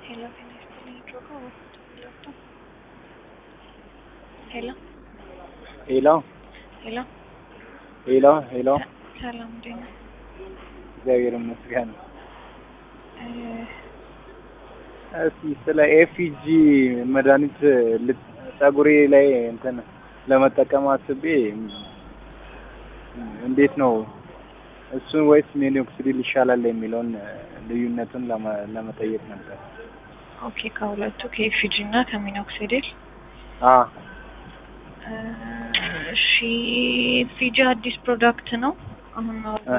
Hello, can I still intro? Hello. Hello. Hello. Hello. Hello. ሰላም ደህና እግዚአብሔር ይመስገን። እስኪ ስለ ኤፍጂ መድኃኒት ፀጉሬ ላይ እንትን ለመጠቀም አስቤ እንዴት ነው እሱን ወይስ ሚኖክሲዲል ይሻላል የሚለውን ልዩነቱን ለመጠየቅ ነበር። ኦኬ ከሁለቱ ከኤፍጂ እና ከሚኖክሲዲል እሺ ኤፍጂ አዲስ ፕሮዳክት ነው አሁን ነው